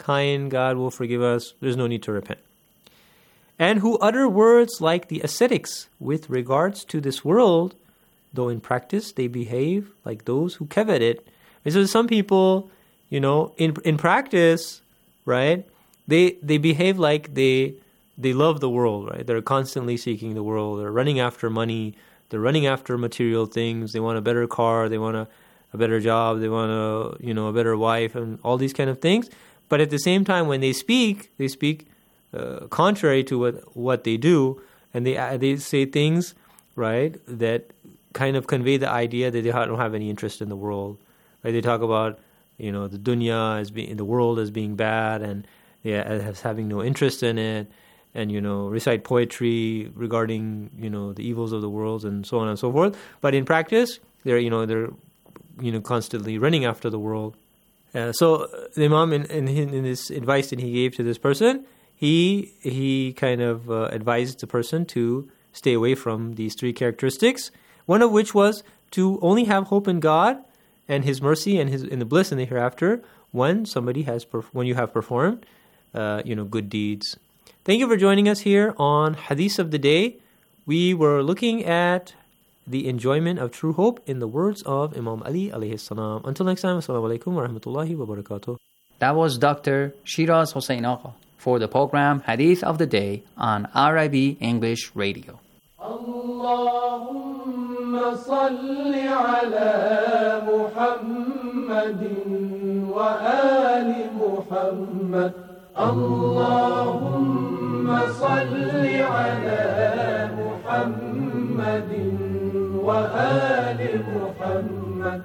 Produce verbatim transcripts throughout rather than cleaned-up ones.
kind, God will forgive us. There's no need to repent. And who utter words like the ascetics with regards to this world, though in practice they behave like those who covet it. And so some people, you know, in in practice, right, they they behave like they they love the world, right? They're constantly seeking the world. They're running after money. They're running after material things. They want a better car. They want a, a better job. They want a, you know, a better wife and all these kind of things. But at the same time, when they speak, they speak uh, contrary to what, what they do. And they uh, they say things, right, that kind of convey the idea that they don't have any interest in the world. Right? They talk about, you know, the dunya as being, the world as being bad, and yeah, as having no interest in it. And, you know, recite poetry regarding, you know, the evils of the world and so on and so forth. But in practice, they're, you know, they're, you know, constantly running after the world. Uh, so the Imam, in, in, in this advice that he gave to this person, he he kind of uh, advised the person to stay away from these three characteristics, one of which was to only have hope in God and His mercy and His in the bliss in the hereafter when somebody has perf- when you have performed, uh, you know, good deeds. Thank you for joining us here on Hadith of the Day. We were looking at the enjoyment of true hope in the words of Imam Ali alayhi salam. Until next time, assalamu alaikum wa rahmatullahi wa barakatuh. That was Doctor Shiraz Hossein Agha for the program Hadith of the Day on R I B English Radio. Allahumma salli ala Muhammadin wa ali Muhammad. Allahumma salli ala Muhammadin wa ali Muhammad.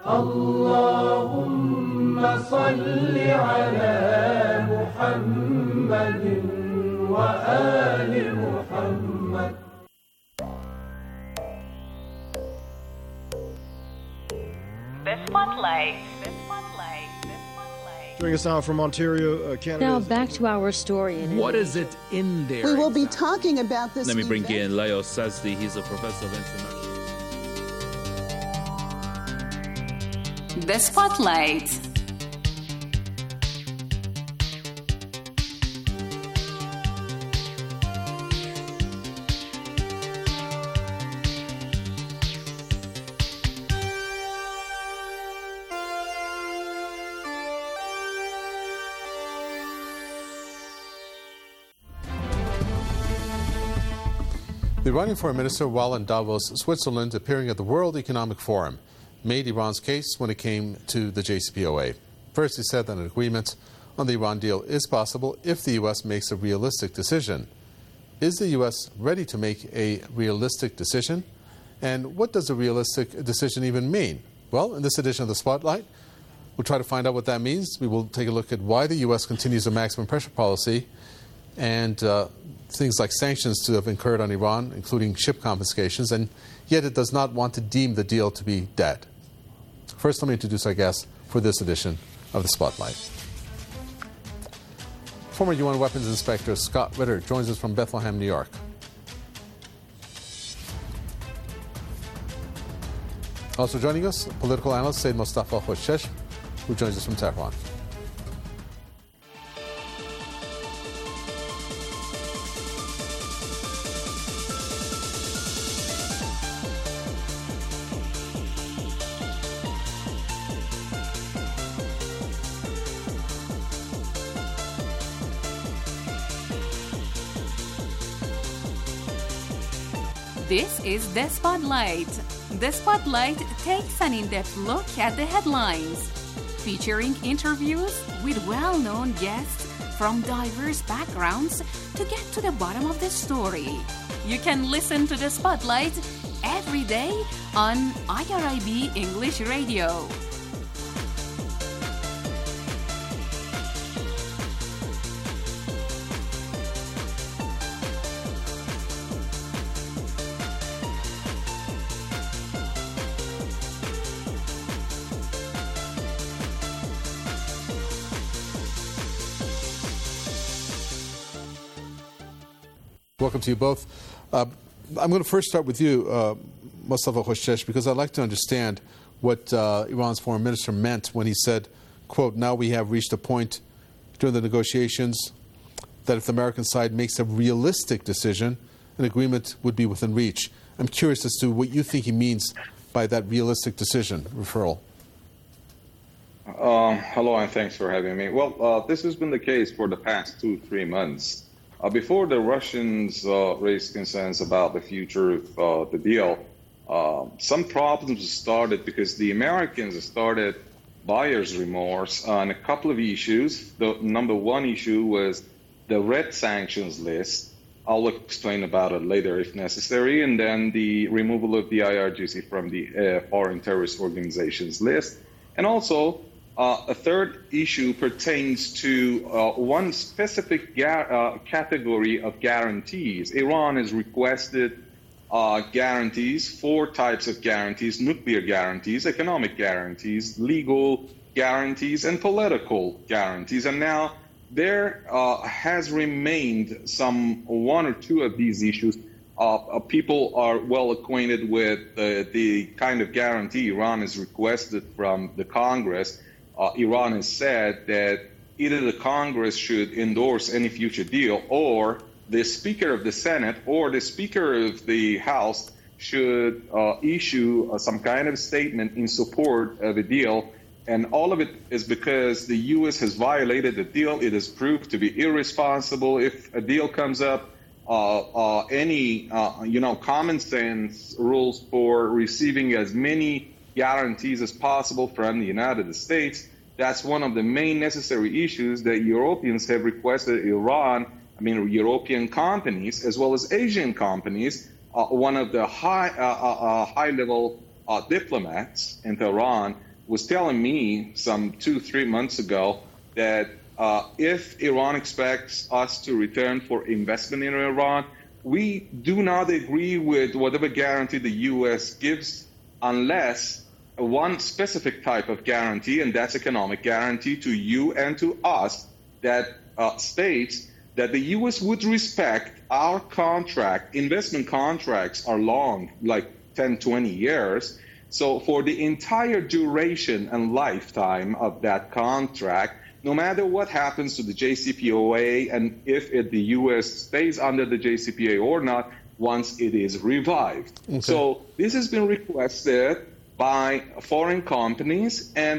Allahumma salli ala Muhammadin wa ali Muhammad. The Spotlight. Joining us now from Ontario, uh, Canada. Now back to our story. In what is it in there? We will be talking about this. Let me bring event. in Leo Sazdi. He's a professor of international. The Spotlight. The Iranian Foreign Minister, while in Davos, Switzerland, appearing at the World Economic Forum, made Iran's case when it came to the J C P O A. First, he said that an agreement on the Iran deal is possible if the U S makes a realistic decision. Is the U S ready to make a realistic decision? And what does a realistic decision even mean? Well, in this edition of The Spotlight, we'll try to find out what that means. We will take a look at why the U S continues a maximum pressure policy and uh, things like sanctions to have incurred on Iran, including ship confiscations, and yet it does not want to deem the deal to be dead. First, let me introduce our guest for this edition of The Spotlight. Former U N Weapons Inspector Scott Ritter joins us from Bethlehem, New York. Also joining us, political analyst Sayyid Mustafa Khoshesh, who joins us from Tehran. This is The Spotlight. The Spotlight takes an in-depth look at the headlines, featuring interviews with well-known guests from diverse backgrounds to get to the bottom of the story. You can listen to The Spotlight every day on I R I B English Radio. Welcome to you both. Uh, I'm going to first start with you, uh, Mustafa Khoshesh, because I'd like to understand what uh, Iran's foreign minister meant when he said, quote, now we have reached a point during the negotiations that if the American side makes a realistic decision, an agreement would be within reach. I'm curious as to what you think he means by that realistic decision referral. Um, hello, and thanks for having me. Well, uh, this has been the case for the past two, three months. Uh, before the Russians uh, raised concerns about the future of uh, the deal, uh, some problems started because the Americans started buyer's remorse on a couple of issues. The number one issue was the red sanctions list. I'll explain about it later if necessary. And then the removal of the I R G C from the uh, foreign terrorist organizations list. And also, uh, a third issue pertains to uh, one specific ga- uh, category of guarantees. Iran has requested uh, guarantees, four types of guarantees: nuclear guarantees, economic guarantees, legal guarantees, and political guarantees. And now there uh, has remained some one or two of these issues. Uh, uh, people are well acquainted with uh, the kind of guarantee Iran has requested from the Congress. Uh, Iran has said that either the Congress should endorse any future deal, or the Speaker of the Senate or the Speaker of the House should uh, issue uh, some kind of statement in support of a deal. And all of it is because the U S has violated the deal. It is proved to be irresponsible. If a deal comes up, uh, uh, any, uh, you know, common sense rules for receiving as many guarantees as possible from the United States. That's one of the main necessary issues that Europeans have requested Iran, I mean, European companies, as well as Asian companies. Uh, one of the high, uh, uh, high-level uh, diplomats in Tehran was telling me some two, three months ago that uh, if Iran expects us to return for investment in Iran, we do not agree with whatever guarantee the U S gives unless one specific type of guarantee, and that's economic guarantee to you and to us, that uh, states that the U S would respect our contract. Investment contracts are long, like ten, twenty years. So for the entire duration and lifetime of that contract, no matter what happens to the J C P O A and if it, the U S stays under the J C P O A or not, once it is revived. Okay. So this has been requested by foreign companies. And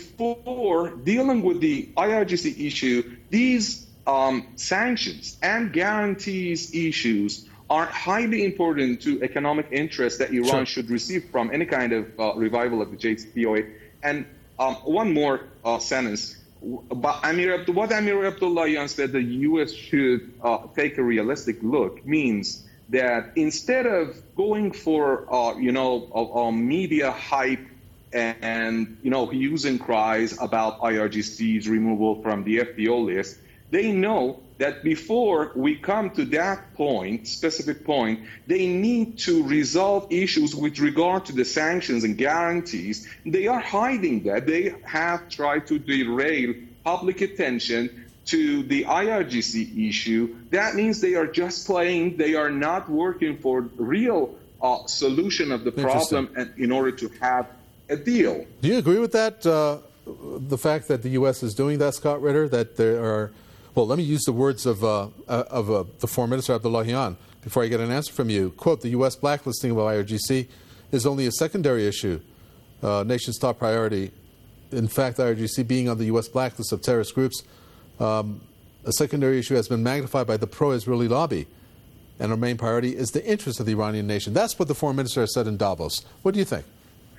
before dealing with the I R G C issue, these um, sanctions and guarantees issues are highly important to economic interests that Iran sure. should receive from any kind of uh, revival of the J C P O A. And um, one more uh, sentence. But Amir, what Amir Abdullahian said the U S should uh, take a realistic look means that instead of going for, uh, you know, a, a media hype and, and, you know, hues and cries about I R G C's removal from the F B O list, they know that before we come to that point, specific point, they need to resolve issues with regard to the sanctions and guarantees. They are hiding that. They have tried to derail public attention to the I R G C issue. That means they are just playing. They are not working for real uh, solution of the problem and in order to have a deal. Do you agree with that, uh, the fact that the U S is doing that, Scott Ritter, that there are... Well, let me use the words of, uh, of uh, the Foreign Minister, Abdullahian, before I get an answer from you. Quote, the U S blacklisting of I R G C is only a secondary issue, uh, nation's top priority. In fact, I R G C being on the U S blacklist of terrorist groups, um, a secondary issue has been magnified by the pro-Israeli lobby. And our main priority is the interest of the Iranian nation. That's what the Foreign Minister has said in Davos. What do you think?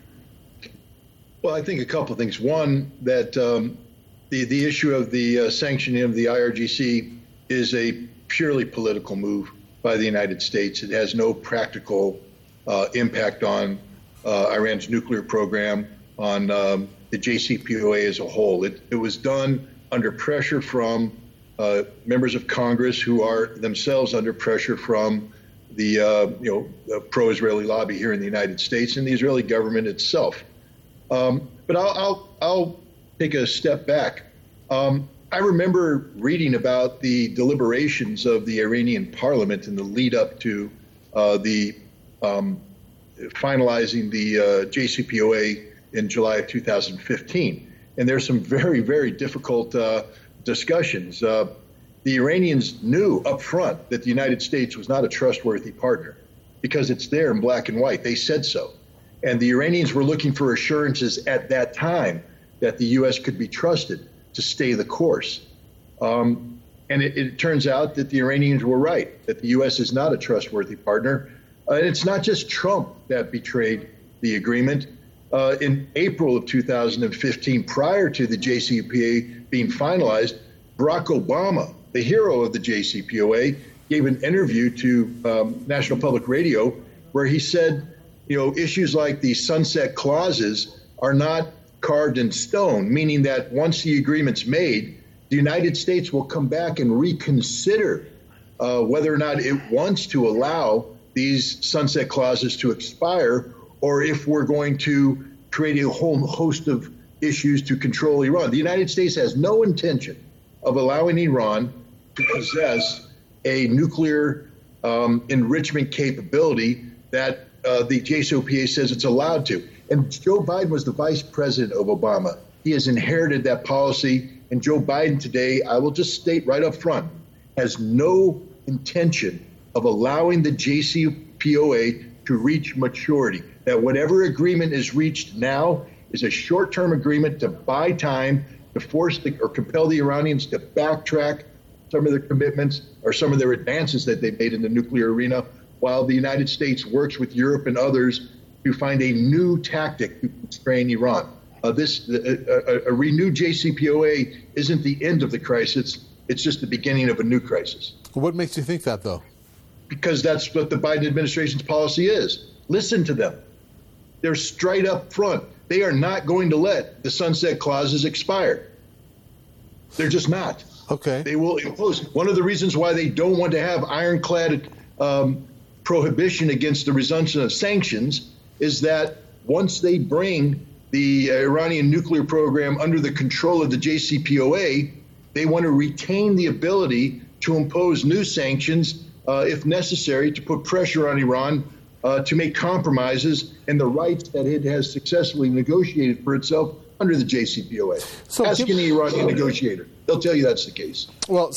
Well, I think a couple of things. One, that... Um, The, the issue of the uh, sanctioning of the I R G C is a purely political move by the United States. It has no practical uh, impact on uh, Iran's nuclear program, on um, the J C P O A as a whole. It, it was done under pressure from uh, members of Congress who are themselves under pressure from the uh, you know the pro-Israeli lobby here in the United States and the Israeli government itself. Um, but I'll, I'll, I'll take a step back. Um, I remember reading about the deliberations of the Iranian parliament in the lead up to uh, the um, finalizing the uh, J C P O A in July of two thousand fifteen. And there's some very, very difficult uh, discussions. Uh, the Iranians knew up front that the United States was not a trustworthy partner because it's there in black and white. They said so. And the Iranians were looking for assurances at that time that the U S could be trusted to stay the course. Um, and it, it turns out that the Iranians were right, that the U S is not a trustworthy partner. Uh, and it's not just Trump that betrayed the agreement. Uh, in April of two thousand fifteen, prior to the J C P O A being finalized, Barack Obama, the hero of the J C P O A, gave an interview to um, National Public Radio where he said, you know, issues like the sunset clauses are not carved in stone, meaning that once the agreement's made, the United States will come back and reconsider uh, whether or not it wants to allow these sunset clauses to expire, or if we're going to create a whole host of issues to control Iran. The United States has no intention of allowing Iran to possess a nuclear um, enrichment capability that uh, the J C P O A says it's allowed to. And Joe Biden was the vice president of Obama. He has inherited that policy. And Joe Biden today, I will just state right up front, has no intention of allowing the J C P O A to reach maturity. That whatever agreement is reached now is a short-term agreement to buy time, to force the, or compel the Iranians to backtrack some of their commitments or some of their advances that they made in the nuclear arena, while the United States works with Europe and others to find a new tactic to constrain Iran. Uh, this a, a, a renewed J C P O A isn't the end of the crisis. It's just the beginning of a new crisis. What makes you think that, though? Because that's what the Biden administration's policy is. Listen to them. They're straight up front. They are not going to let the sunset clauses expire. They're just not. Okay. They will impose. One of the reasons why they don't want to have ironclad um, prohibition against the resumption of sanctions is that once they bring the Iranian nuclear program under the control of the J C P O A, they want to retain the ability to impose new sanctions uh, if necessary, to put pressure on Iran uh, to make compromises and the rights that it has successfully negotiated for itself under the J C P O A. So Ask give, any Iranian negotiator. They'll tell you that's the case. Well,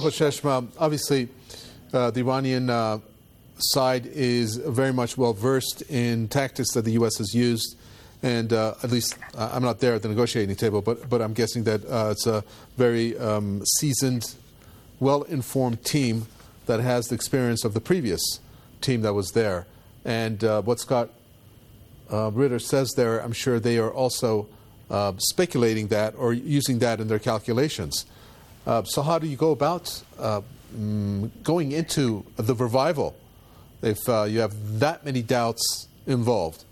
obviously, uh, the Iranian uh, side is very much well-versed in tactics that the U S has used. And uh, at least uh, I'm not there at the negotiating table, but, but I'm guessing that uh, it's a very um, seasoned, well-informed team that has the experience of the previous team that was there. And uh, what Scott uh, Ritter says there, I'm sure they are also uh, speculating that or using that in their calculations. Uh, so how do you go about uh, mm, going into the revival if uh, you have that many doubts involved?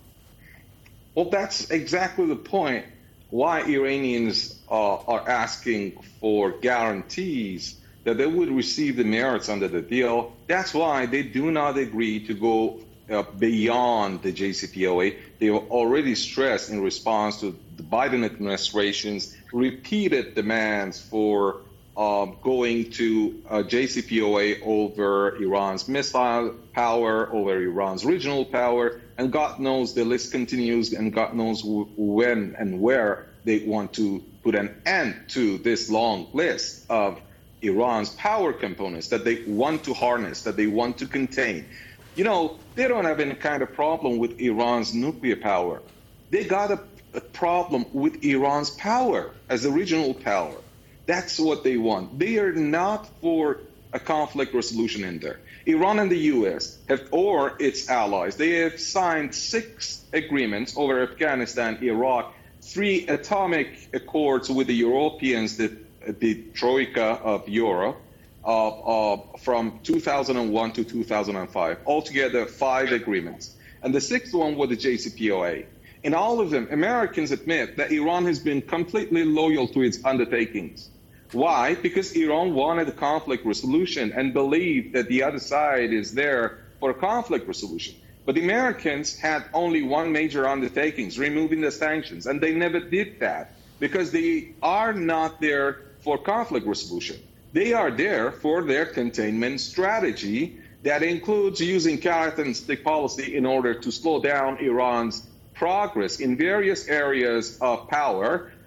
Well, that's exactly the point why Iranians uh, are asking for guarantees that they would receive the merits under the deal. That's why they do not agree to go uh, beyond the J C P O A. They have already stressed in response to the Biden administration's repeated demands for uh, going to uh, J C P O A over Iran's missile power, over Iran's regional power, and God knows the list continues, and God knows when and where they want to put an end to this long list of Iran's power components that they want to harness, that they want to contain. You know, they don't have any kind of problem with Iran's nuclear power. They got a, a problem with Iran's power as a regional power. That's what they want. They are not for a conflict resolution in there. Iran and the U S have, or its allies, they have signed six agreements over Afghanistan, Iraq, three atomic accords with the Europeans, the, the Troika of Europe, uh, uh, from two thousand one to two thousand five. Altogether, five agreements. And the sixth one was the J C P O A. In all of them, Americans admit that Iran has been completely loyal to its undertakings. Why? Because Iran wanted a conflict resolution and believed that the other side is there for a conflict resolution. But the Americans had only one major undertaking, removing the sanctions, and they never did that because they are not there for conflict resolution. They are there for their containment strategy that includes using carrot and stick policy in order to slow down Iran's progress in various areas of power,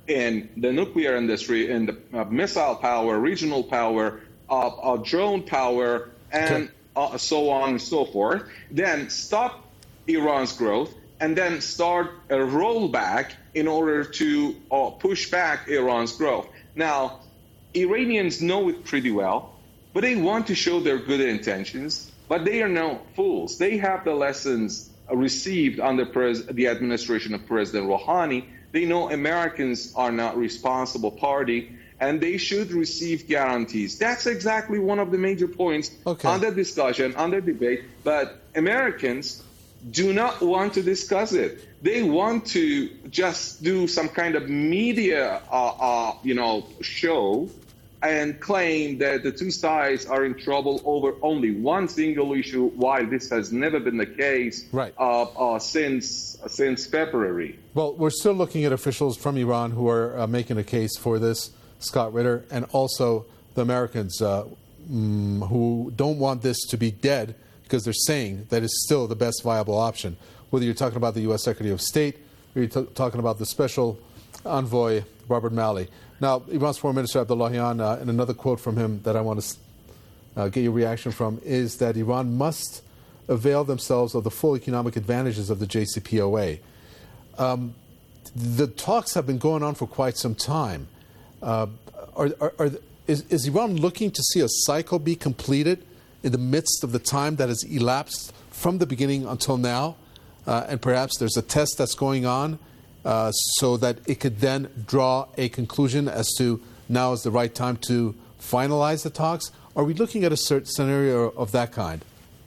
in the nuclear industry, in the uh, missile power, regional power, uh, uh, drone power, and uh, so on and so forth, then stop Iran's growth, and then start a rollback in order to uh, push back Iran's growth. Now, Iranians know it pretty well, but they want to show their good intentions, but they are no fools. They have the lessons received under pres- the administration of President Rouhani. They know Americans are not responsible party, and they should receive guarantees. That's exactly one of the major points okay. under discussion, under debate, but Americans do not want to discuss it. They want to just do some kind of media, uh, uh, you know, show and claim that the two sides are in trouble over only one single issue, while this has never been the case right. uh, uh, since uh, since February. Well, we're still looking at officials from Iran who are uh, making a case for this, Scott Ritter, and also the Americans uh, mm, who don't want this to be dead because they're saying that it's still the best viable option. Whether you're talking about the U S Secretary of State or you're t- talking about the Special Envoy, Robert Malley. Now, Iran's Foreign Minister Abdullahian, uh, and another quote from him that I want to uh, get your reaction from, is that Iran must avail themselves of the full economic advantages of the J C P O A. Um, the talks have been going on for quite some time. Uh, are, are, are, is, is Iran looking to see a cycle be completed in the midst of the time that has elapsed from the beginning until now? Uh, and perhaps there's a test that's going on uh, so that it could then draw a conclusion as to now is the right time to finalize the talks? Are we looking at a certain scenario of that kind?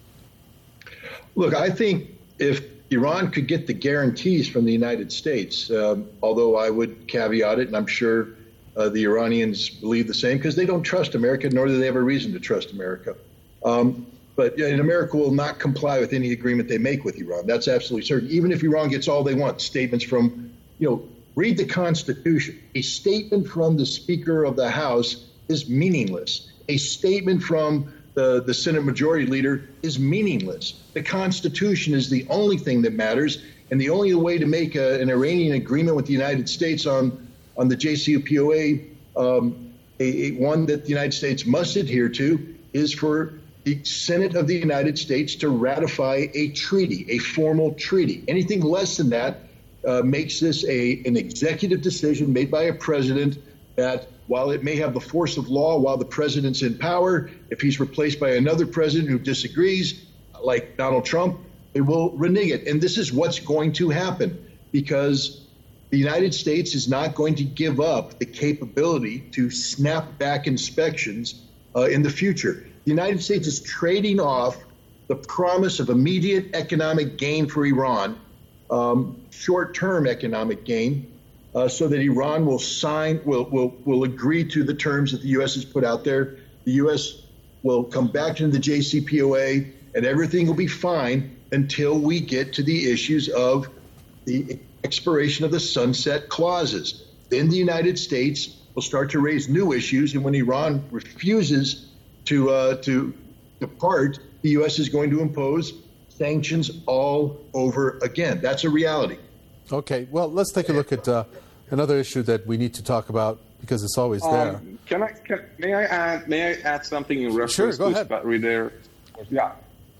Look, I think if Iran could get the guarantees from the United States, um, although I would caveat it, and I'm sure uh, the Iranians believe the same, because they don't trust America, nor do they have a reason to trust America. Um, But and America will not comply with any agreement they make with Iran. That's absolutely certain. Even if Iran gets all they want, statements from, you know, read the Constitution. A statement from the Speaker of the House is meaningless. A statement from the, the Senate Majority Leader is meaningless. The Constitution is the only thing that matters. And the only way to make a, an Iranian agreement with the United States on, on the J C P O A, um, a, a one that the United States must adhere to, is for the Senate of the United States to ratify a treaty, a formal treaty. Anything less than that uh, makes this a an executive decision made by a president that, while it may have the force of law while the president's in power, if he's replaced by another president who disagrees, like Donald Trump, it will renege it. And this is what's going to happen, because the United States is not going to give up the capability to snap back inspections uh, in the future. The United States is trading off the promise of immediate economic gain for Iran, um, short-term economic gain, uh, so that Iran will sign, will, will, will agree to the terms that the U S has put out there. The U S will come back into the J C P O A, and everything will be fine until we get to the issues of the expiration of the sunset clauses. Then the United States will start to raise new issues, and when Iran refuses to uh, to depart, the U S is going to impose sanctions all over again. That's a reality. Okay, well, let's take a look at uh, another issue that we need to talk about, because it's always there. Um, can I? Can, may I add? May I add something in reference sure, go to ahead. Scott Ritter? Yeah.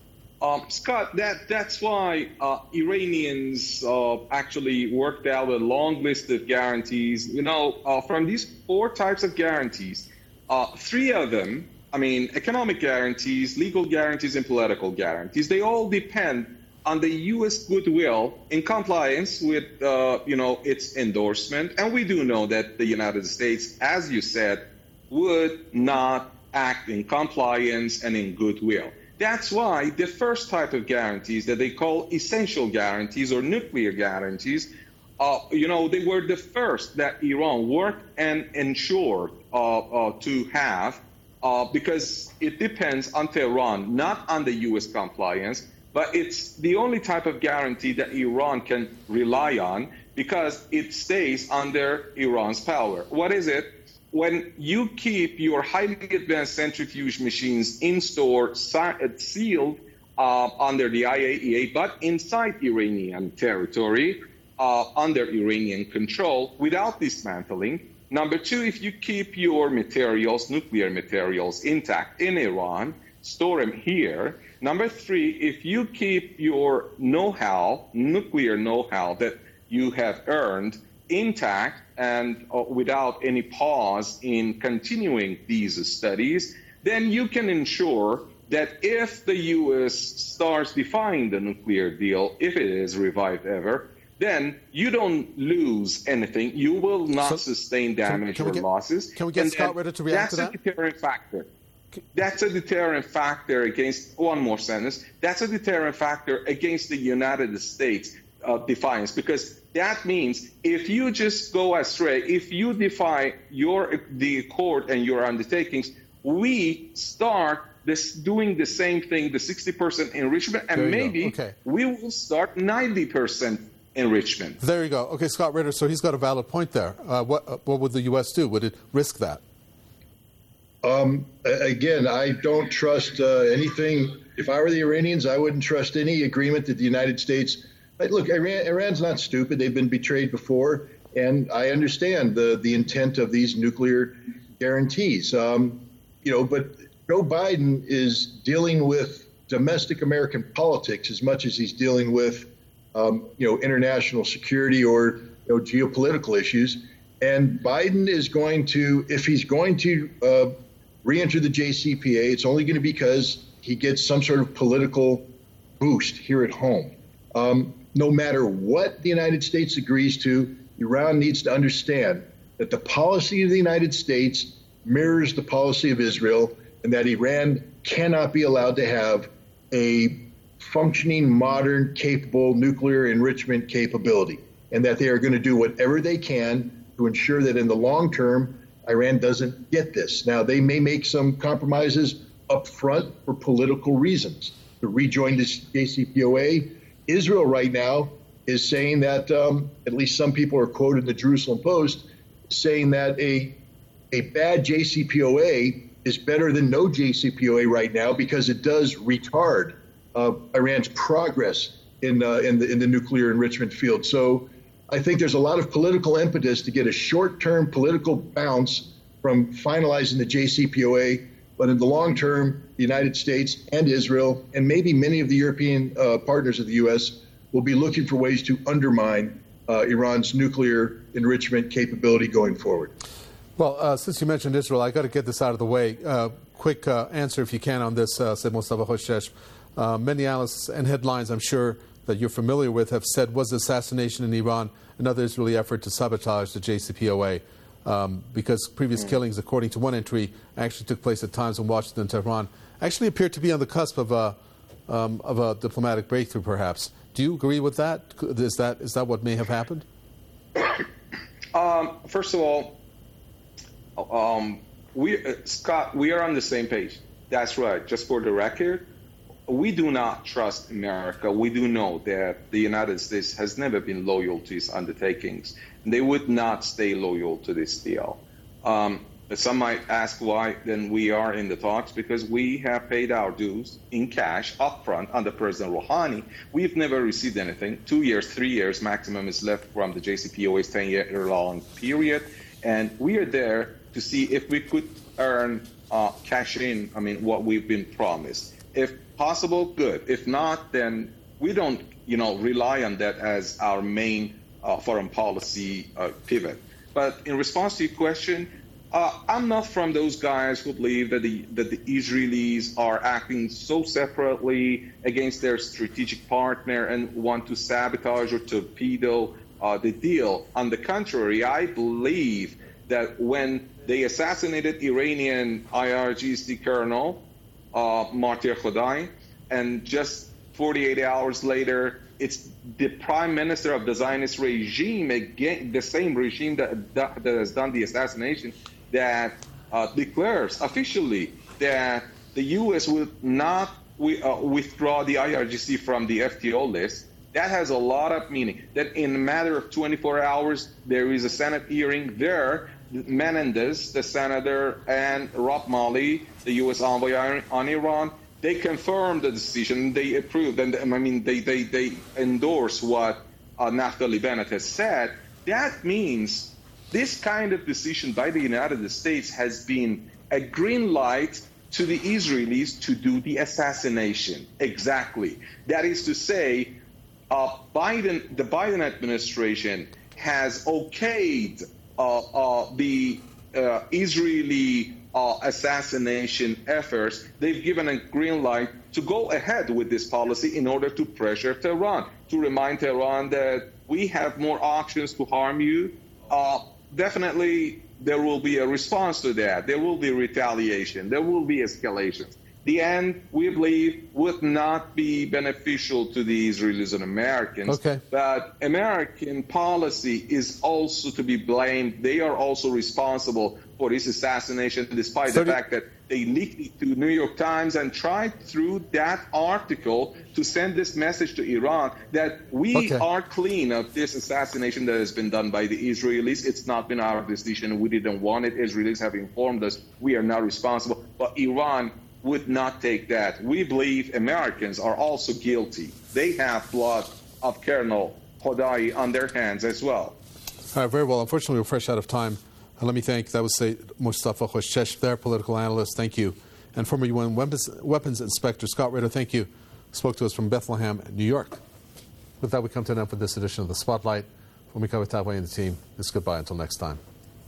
Um, Scott, that that's why uh, Iranians uh, actually worked out a long list of guarantees. You know, uh, from these four types of guarantees, uh, three of them, I mean, economic guarantees, legal guarantees, and political guarantees, they all depend on the U S goodwill in compliance with, uh, you know, its endorsement. And we do know that the United States, as you said, would not act in compliance and in goodwill. That's why the first type of guarantees that they call essential guarantees or nuclear guarantees, uh, you know, they were the first that Iran worked and ensured uh, uh, to have. Uh, because it depends on Tehran, not on the U S compliance, but it's the only type of guarantee that Iran can rely on because it stays under Iran's power. What is it? When you keep your highly advanced centrifuge machines in store, sealed uh, under the I A E A, but inside Iranian territory, uh, under Iranian control without dismantling. Number two, if you keep your materials, nuclear materials, intact in Iran, store them here. Number three, if you keep your know-how, nuclear know-how that you have earned intact and uh, without any pause in continuing these studies, then you can ensure that if the U S starts defying the nuclear deal, if it is revived ever, then you don't lose anything. You will not so, sustain damage can, can or get, losses. Can we get and, Scott Ritter to react to that? That's a deterrent factor. That's a deterrent factor against, one more sentence, that's a deterrent factor against the United States uh, defiance, because that means if you just go astray, if you defy your the accord and your undertakings, we start this doing the same thing, the sixty percent enrichment, and maybe okay. we will start ninety percent enrichment. There you go. Okay, Scott Ritter, so he's got a valid point there. Uh, what, uh, what would the U S do? Would it risk that? Um, again, I don't trust uh, anything. If I were the Iranians, I wouldn't trust any agreement that the United States. Look, Iran, Iran's not stupid. They've been betrayed before, and I understand the the intent of these nuclear guarantees. Um, you know, but Joe Biden is dealing with domestic American politics as much as he's dealing with, um, you know, international security or you know, geopolitical issues. And Biden is going to, if he's going to uh, re-enter the J C P O A, it's only going to be because he gets some sort of political boost here at home. Um, no matter what the United States agrees to, Iran needs to understand that the policy of the United States mirrors the policy of Israel, and that Iran cannot be allowed to have a functioning, modern, capable nuclear enrichment capability, and that they are going to do whatever they can to ensure that in the long term, Iran doesn't get this. Now, they may make some compromises up front for political reasons to rejoin this J C P O A. Israel right now is saying that, um, at least some people are quoted in the Jerusalem Post, saying that a a bad J C P O A is better than no J C P O A right now because it does retard uh, Iran's progress in uh, in the in the nuclear enrichment field. So I think there's a lot of political impetus to get a short-term political bounce from finalizing the J C P O A, but in the long term, the United States and Israel, and maybe many of the European uh, partners of the U S, will be looking for ways to undermine uh, Iran's nuclear enrichment capability going forward. Well, uh, since you mentioned Israel, I got to get this out of the way. Uh, quick uh, answer, if you can, on this, uh, said Mustafa Khoshesh. Uh, many analysts and headlines, I'm sure, that you're familiar with have said, was the assassination in Iran another Israeli effort to sabotage the J C P O A? Um, because previous mm. killings, according to one entry, actually took place at times when Washington and Tehran actually appeared to be on the cusp of a, um, of a diplomatic breakthrough, perhaps. Do you agree with that? Is that is that what may have happened? Um, first of all, um, we uh, Scott, we are on the same page. That's right. Just for the record, we do not trust America. We do know that the United States has never been loyal to its undertakings. They would not stay loyal to this deal. Um, some might ask why then we are in the talks, because we have paid our dues in cash upfront under President Rouhani. We've never received anything. Two years, three years maximum is left from the J C P O A's ten-year long period. And we are there to see if we could earn, uh, cash in, I mean, what we've been promised. If possible, good. If not, then we don't, you know, rely on that as our main uh, foreign policy uh, pivot. But in response to your question, uh, I'm not from those guys who believe that the that the Israelis are acting so separately against their strategic partner and want to sabotage or torpedo uh, the deal. On the contrary, I believe that when they assassinated Iranian I R G C colonel, Uh, Martyr Khodai, and just forty-eight hours later, it's the prime minister of the Zionist regime, again, the same regime that, that, that has done the assassination, that uh, declares officially that the U S will not we, uh, withdraw the I R G C from the F T O list. That has a lot of meaning. That in a matter of twenty-four hours, there is a Senate hearing there. Menendez, the senator, and Rob Malley, the U S envoy on Iran, they confirmed the decision. They approved, and I mean, they they, they endorse what uh, Naftali Bennett has said, that means this kind of decision by the United States has been a green light to the Israelis to do the assassination. Exactly. That is to say, uh, Biden, the Biden administration has okayed uh, uh, the uh, Israeli uh, assassination efforts. They've given a green light to go ahead with this policy in order to pressure Tehran, to remind Tehran that we have more options to harm you. Uh, definitely, there will be a response to that. There will be retaliation. There will be escalations. The end, we believe, would not be beneficial to the Israelis and Americans. Okay. But American policy is also to be blamed. They are also responsible for this assassination, despite the fact that they leaked it to New York Times and tried through that article to send this message to Iran that we okay. are clean of this assassination that has been done by the Israelis. It's not been our decision. We didn't want it. Israelis have informed us. We are not responsible. But Iran would not take that. We believe Americans are also guilty. They have blood of Colonel Hodai on their hands as well. All right, very well. Unfortunately, we're fresh out of time. Uh, let me thank, that was say, Mustafa Khoshesh, their political analyst. Thank you. And former U N Weapons, Weapons Inspector Scott Ritter, thank you. Spoke to us from Bethlehem, New York. With that, we come to an end for this edition of The Spotlight. When we cover Tagway and the team, it's goodbye until next time.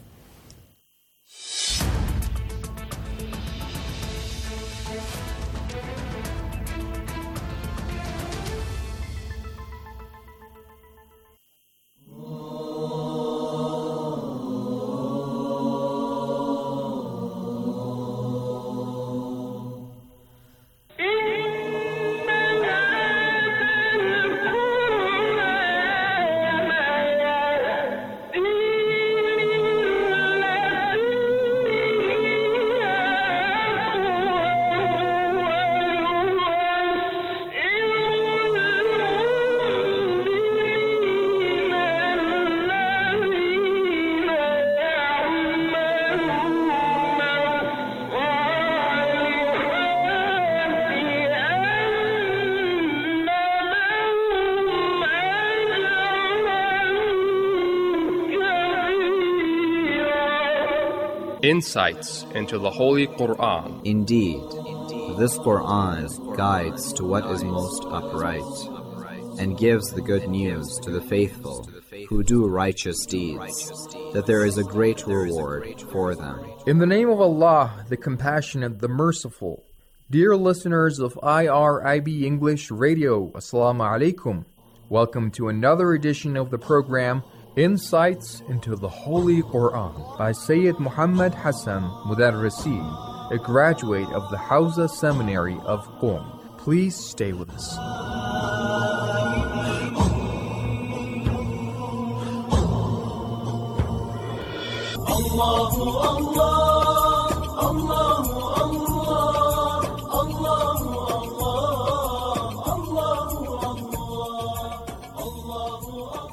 Insights into the Holy Quran. Indeed, this Quran guides to what is most upright and gives the good news to the faithful who do righteous deeds, that there is a great reward for them. In the name of Allah, the Compassionate, the Merciful. Dear listeners of I R I B English Radio, Assalamu alaikum. Welcome to another edition of the program Insights into the Holy Quran by Sayyid Muhammad Hassan Mudarrisi, a graduate of the Hausa Seminary of Qom. Please stay with us. Allahu Allah, Allahu Allah, Allahu Allah, Allahu Allah, Allahu Allah.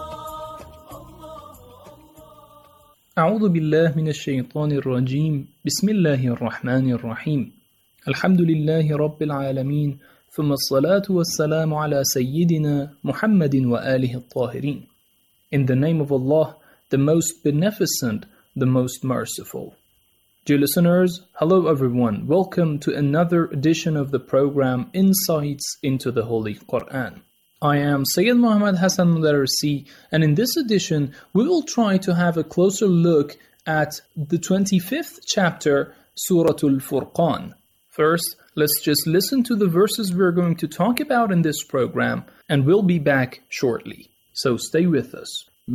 أعوذ بالله من الشيطان الرجيم بسم الله الرحمن الرحيم الحمد لله رب العالمين ثم الصلاة والسلام على سيدنا محمد وآله الطاهرين. In the name of Allah, the most beneficent, the most merciful. Dear listeners, hello everyone. Welcome to another edition of the program Insights into the Holy Quran. I am Sayyid Muhammad Hassan Mudarrisi, and in this edition, we will try to have a closer look at the twenty-fifth chapter, Surah Al-Furqan. First, let's just listen to the verses we're going to talk about in this program, and we'll be back shortly. So stay with us.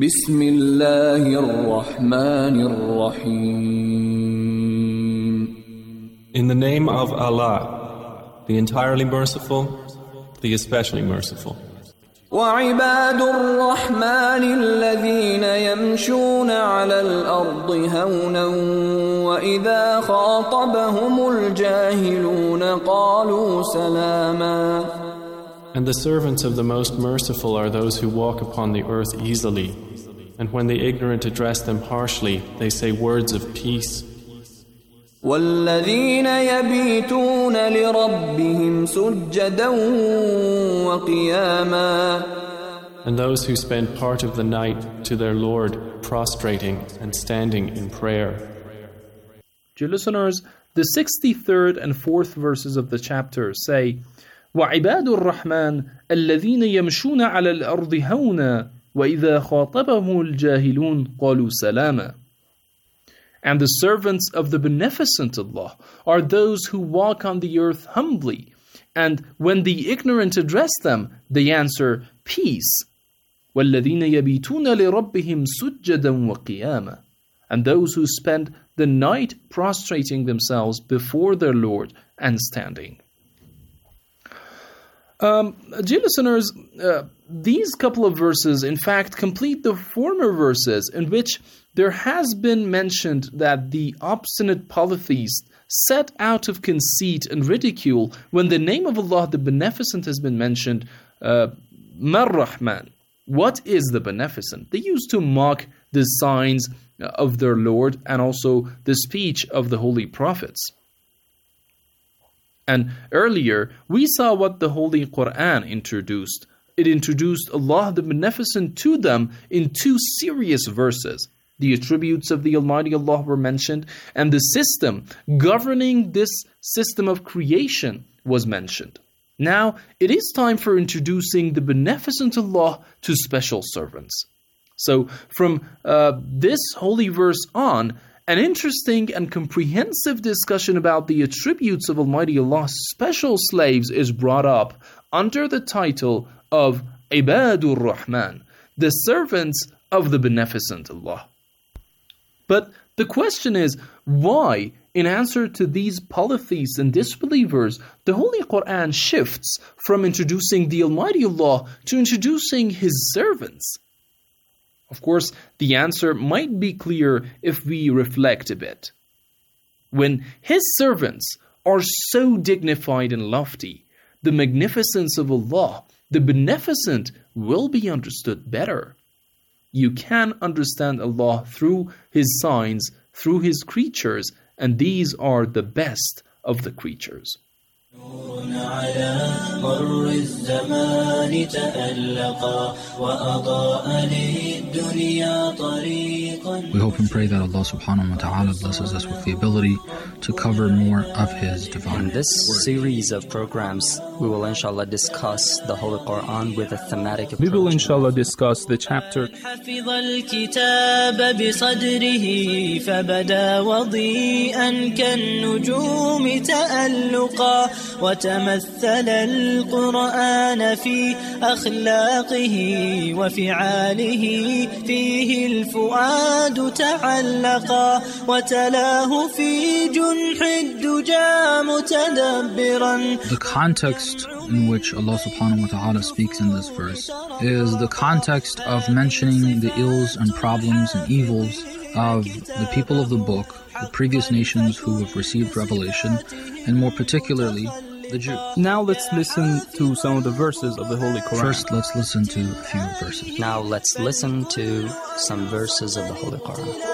Bismillahir-Rahmanir-Rahim. In the name of Allah, the entirely merciful, the especially merciful. وعباد الرحمن الذين يمشون على الأرض هونا وإذا خاطبهم الجاهلون قالوا سلاما. And the servants of the Most Merciful are those who walk upon the earth easily, and when the ignorant address them harshly, they say words of peace. والذين يبيتون لربهم سجدا وقياما. and those who spend part of the night to their Lord prostrating and standing in prayer. Dear listeners, the sixty-third and fourth verses of the chapter say, وَعِبَادُ الرَّحْمَنِ الَّذِينَ يَمْشُونَ عَلَى الْأَرْضِ هَوْنًا وَإِذَا خَاطَبَهُمُ الْجَاهِلُونَ قَالُوا سَلَامًا. And the servants of the beneficent Allah are those who walk on the earth humbly, and when the ignorant address them, they answer, peace. وَالَّذِينَ يَبِيتُونَ لِرَبِّهِمْ سُجَّدًا وَقِيَامًا. And those who spend the night prostrating themselves before their Lord and standing. Um, dear listeners, uh, these couple of verses, in fact, complete the former verses in which there has been mentioned that the obstinate polytheists set out of conceit and ridicule when the name of Allah, the Beneficent, has been mentioned. uh, Mar-Rahman. What is the Beneficent? They used to mock the signs of their Lord and also the speech of the Holy Prophets. And earlier, we saw what the Holy Quran introduced. It introduced Allah the Beneficent to them in two serious verses. The attributes of the Almighty Allah were mentioned, and the system governing this system of creation was mentioned. Now, it is time for introducing the Beneficent Allah to special servants. So, from uh, this holy verse on, an interesting and comprehensive discussion about the attributes of Almighty Allah's special slaves is brought up under the title of Ibadur Rahman, the servants of the Beneficent Allah. But the question is, why, in answer to these polytheists and disbelievers, the Holy Quran shifts from introducing the Almighty Allah to introducing His servants? Of course, the answer might be clear if we reflect a bit. When His servants are so dignified and lofty, the magnificence of Allah, the Beneficent, will be understood better. You can understand Allah through His signs, through His creatures, and these are the best of the creatures. على مر الزمان تألقا وأضاء للدنيا طريقا. We hope and pray that Allah subhanahu wa ta'ala blesses us with the ability to cover more of His divine. In this series of programs, we will inshallah discuss the Holy Quran with a thematic approach. We will inshallah discuss the chapter. حفظ الكتاب بصدره فبدا وضيئا كالنجوم تألقا وتمثل القرآن في أخلاقه وفعاله فيه الفؤاد تعلقا وتلاه في جنح الدجى متدبرا. The context in which Allah subhanahu wa ta'ala speaks in this verse is the context of mentioning the ills and problems and evils of the people of the book, the previous nations who have received revelation, and more particularly the Jews. Now let's listen to some of the verses of the Holy Quran. First, let's listen to a few verses. Now let's listen to some verses of the Holy Quran.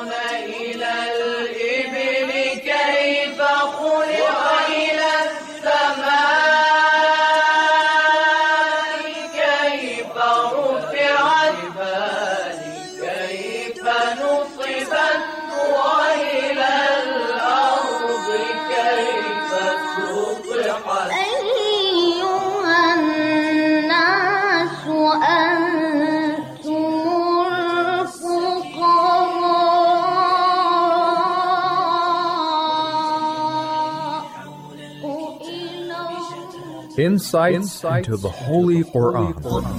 Insights, Insights into the Holy Quran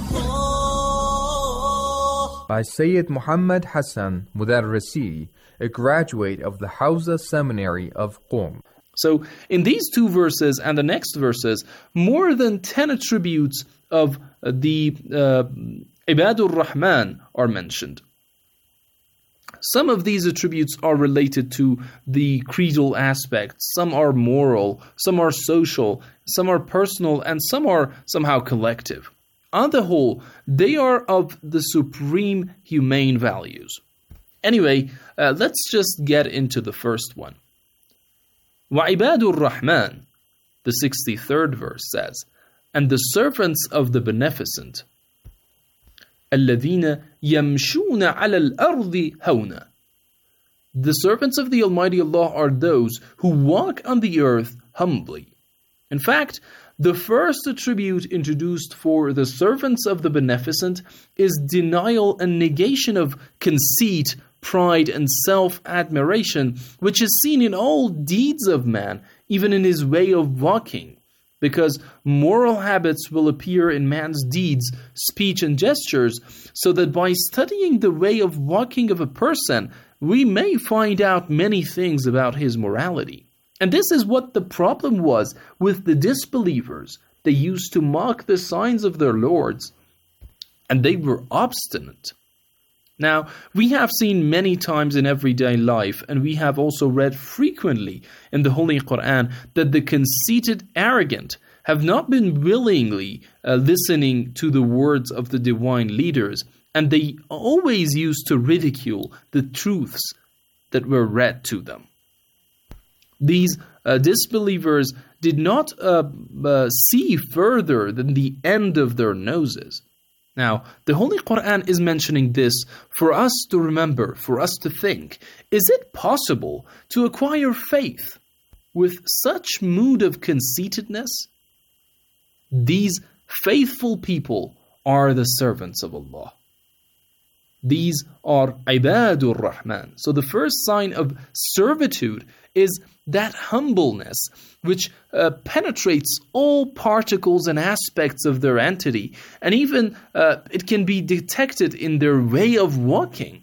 by Sayyid Muhammad Hassan Mudarrisi, a graduate of the Hawza Seminary of Qom. So, in these two verses and the next verses, more than ten attributes of the uh, Ibadur Rahman are mentioned. Some of these attributes are related to the creedal aspects, some are moral, some are social, some are personal, and some are somehow collective. On the whole, they are of the supreme humane values. Anyway, uh, let's just get into the first one. وَعِبَادُ الرَّحْمَنِ, the sixty-third verse says, and the servants of the Beneficent. الَّذِينَ يَمْشُونَ عَلَى الْأَرْضِ هَوْنًا. The servants of the Almighty Allah are those who walk on the earth humbly. In fact, the first attribute introduced for the servants of the Beneficent is denial and negation of conceit, pride, and self-admiration, which is seen in all deeds of man, even in his way of walking. Because moral habits will appear in man's deeds, speech, and gestures, so that by studying the way of walking of a person, we may find out many things about his morality. And this is what the problem was with the disbelievers. They used to mock the signs of their lords, and they were obstinate. Now, we have seen many times in everyday life, and we have also read frequently in the Holy Quran, that the conceited, arrogant have not been willingly uh, listening to the words of the divine leaders, and they always used to ridicule the truths that were read to them. These uh, disbelievers did not uh, uh, see further than the end of their noses. Now, the Holy Quran is mentioning this for us to remember, for us to think. Is it possible to acquire faith with such mood of conceitedness? These faithful people are the servants of Allah. These are Ibadur Rahman. So the first sign of servitude is that humbleness which uh, penetrates all particles and aspects of their entity, and even uh, it can be detected in their way of walking.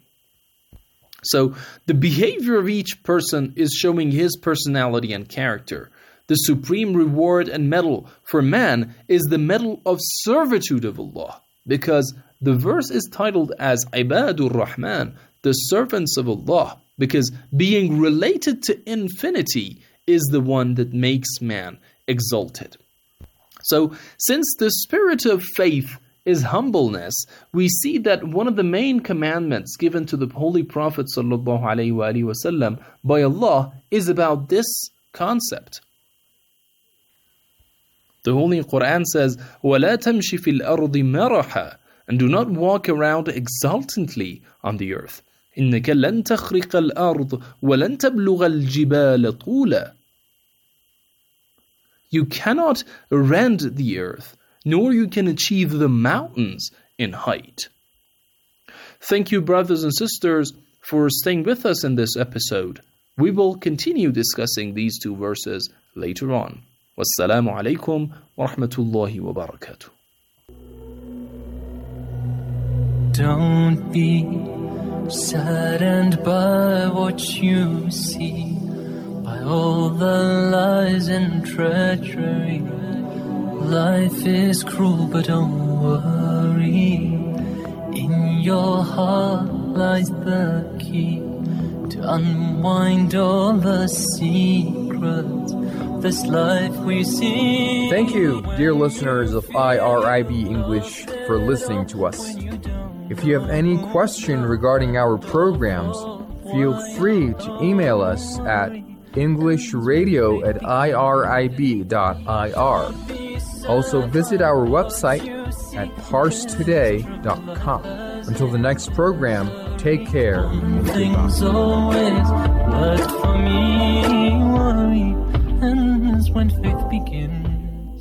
So the behavior of each person is showing his personality and character. The supreme reward and medal for man is the medal of servitude of Allah, because the verse is titled as Ibadur Rahman, the servants of Allah, because being related to infinity is the one that makes man exalted. So, since the spirit of faith is humbleness, we see that one of the main commandments given to the Holy Prophet ﷺ by Allah is about this concept. The Holy Quran says, وَلَا تَمْشِ فِي الْأَرْضِ مَرَحًا, and do not walk around exultantly on the earth. إِنَّكَ لَن تَخْرِقَ الْأَرْضِ وَلَن تَبْلُغَ الْجِبَالَ طُولًا. You cannot rend the earth, nor you can achieve the mountains in height. Thank you, brothers and sisters, for staying with us in this episode. We will continue discussing these two verses later on. Wassalamu alaikum wa rahmatullahi wa barakatuh. Don't be saddened by what you see, by all the lies and treachery. Life is cruel, but don't worry. In your heart lies the key to unwind all the secrets of this life we see. Thank you, dear listeners of I R I B English, for listening to us. If you have any question regarding our programs, feel free to email us at englishradio at irib dot I R. Also visit our website at parse today dot com. Until the next program, take care. Things always worked for me. Worry ends when faith begins.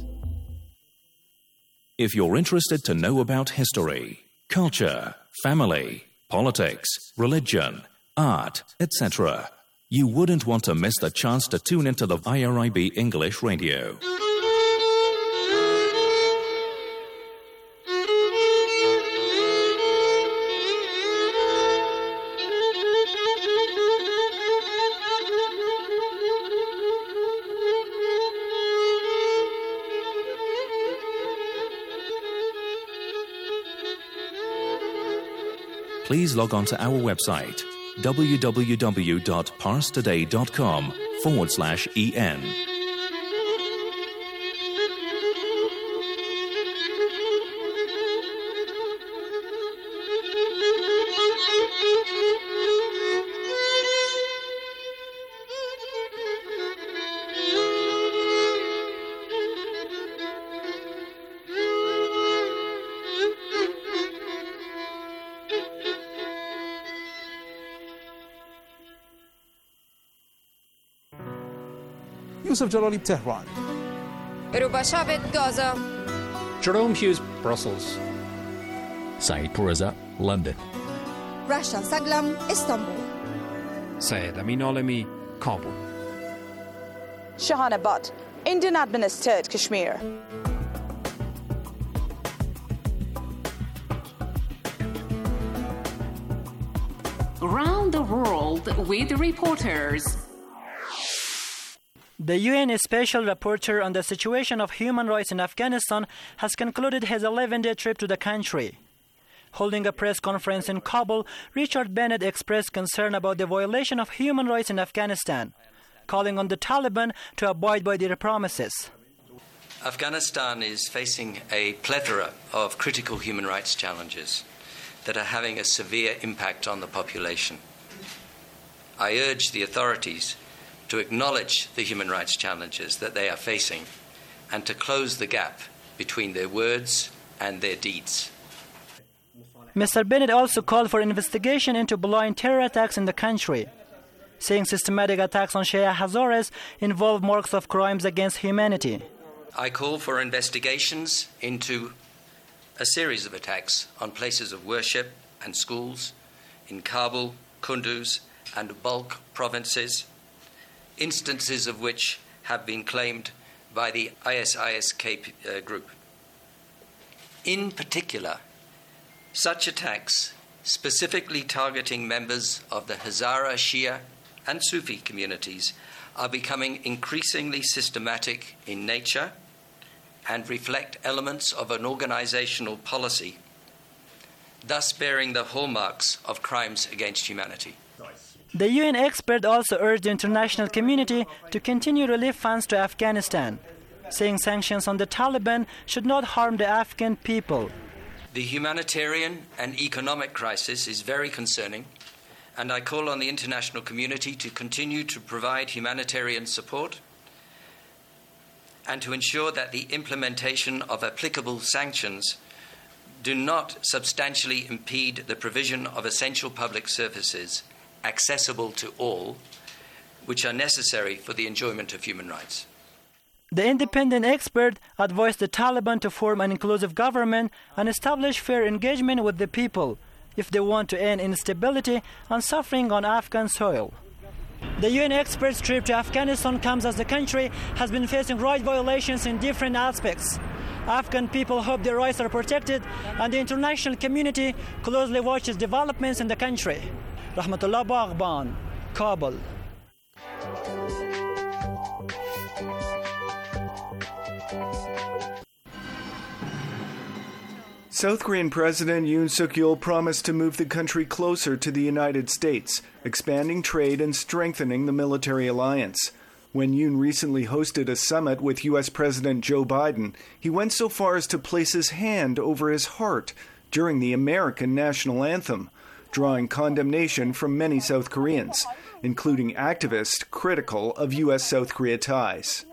If you're interested to know about history, culture, family, politics, religion, art, et cetera, you wouldn't want to miss the chance to tune into the I R I B English Radio. Please log on to our website, www.parsetoday.com forward slash en. Yusuf Jalali, Tehran. Ruba Shabit, Gaza. Jerome Hughes, Brussels. Saeed Pourreza, London. Rasha Saglam, Istanbul. Syed Amin Alami, Kabul. Shahana Butt, Indian administered Kashmir. Around the world with reporters. The U N Special Rapporteur on the situation of human rights in Afghanistan has concluded his eleven-day trip to the country. Holding a press conference in Kabul, Richard Bennett expressed concern about the violation of human rights in Afghanistan, calling on the Taliban to abide by their promises. Afghanistan is facing a plethora of critical human rights challenges that are having a severe impact on the population. I urge the authorities to acknowledge the human rights challenges that they are facing and to close the gap between their words and their deeds. Mister Bennett also called for investigation into blind terror attacks in the country, saying systematic attacks on Shia Hazaras involve marks of crimes against humanity. I call for investigations into a series of attacks on places of worship and schools in Kabul, Kunduz, and Balkh provinces, instances of which have been claimed by the I S I S K uh, group. In particular, such attacks, specifically targeting members of the Hazara, Shia, and Sufi communities, are becoming increasingly systematic in nature and reflect elements of an organizational policy, thus bearing the hallmarks of crimes against humanity. The U N expert also urged the international community to continue relief funds to Afghanistan, saying sanctions on the Taliban should not harm the Afghan people. The humanitarian and economic crisis is very concerning, and I call on the international community to continue to provide humanitarian support and to ensure that the implementation of applicable sanctions do not substantially impede the provision of essential public services accessible to all, which are necessary for the enjoyment of human rights. The independent expert advised the Taliban to form an inclusive government and establish fair engagement with the people if they want to end instability and suffering on Afghan soil. The U N expert's trip to Afghanistan comes as the country has been facing right violations in different aspects. Afghan people hope their rights are protected, and the international community closely watches developments in the country. Rahmatullah Baghban, Kabul. South Korean President Yoon Suk-yeol promised to move the country closer to the United States, expanding trade and strengthening the military alliance. When Yoon recently hosted a summit with U S President Joe Biden, he went so far as to place his hand over his heart during the American national anthem, drawing condemnation from many South Koreans, including activists critical of U S South Korea ties.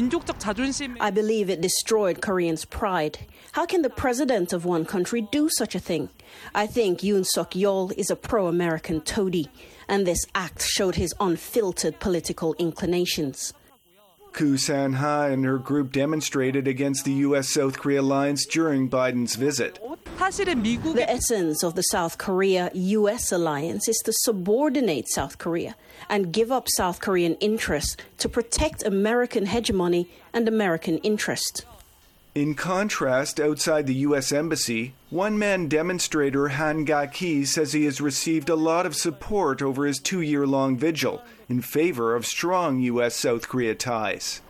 I believe it destroyed Koreans' pride. How can the president of one country do such a thing? I think Yoon Suk-yeol is a pro-American toady, and this act showed his unfiltered political inclinations. Koo San-ha and her group demonstrated against the U S South Korea alliance during Biden's visit. The essence of the South Korea-U S alliance is to subordinate South Korea and give up South Korean interests to protect American hegemony and American interest. In contrast, outside the U S Embassy, one-man demonstrator Han Ga-ki says he has received a lot of support over his two-year-long vigil in favor of strong U S South Korea ties.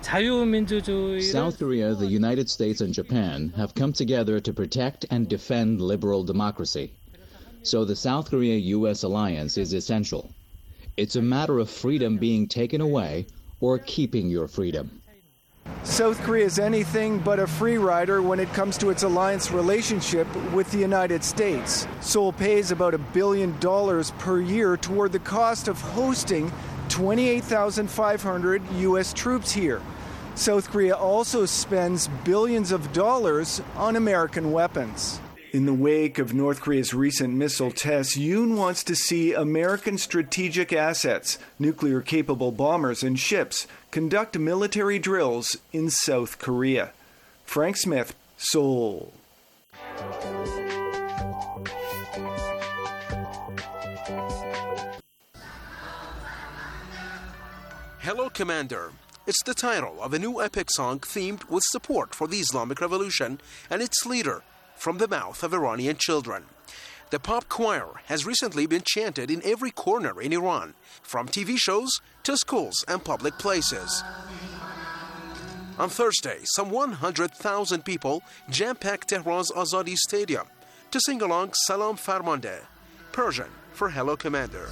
South Korea, the United States, and Japan have come together to protect and defend liberal democracy. So the South Korea-U S alliance is essential. It's a matter of freedom being taken away or keeping your freedom. South Korea is anything but a free rider when it comes to its alliance relationship with the United States. Seoul pays about a billion dollars per year toward the cost of hosting twenty-eight thousand five hundred U S troops here. South Korea also spends billions of dollars on American weapons. In the wake of North Korea's recent missile tests, Yoon wants to see American strategic assets, nuclear-capable bombers and ships, conduct military drills in South Korea. Frank Smith, Seoul. Hello, Commander. It's the title of a new epic song themed with support for the Islamic Revolution and its leader from the mouth of Iranian children. The pop choir has recently been chanted in every corner in Iran, from T V shows to schools and public places. On Thursday, some one hundred thousand people jam-packed Tehran's Azadi Stadium to sing along Salam Farmande, Persian for Hello, Commander.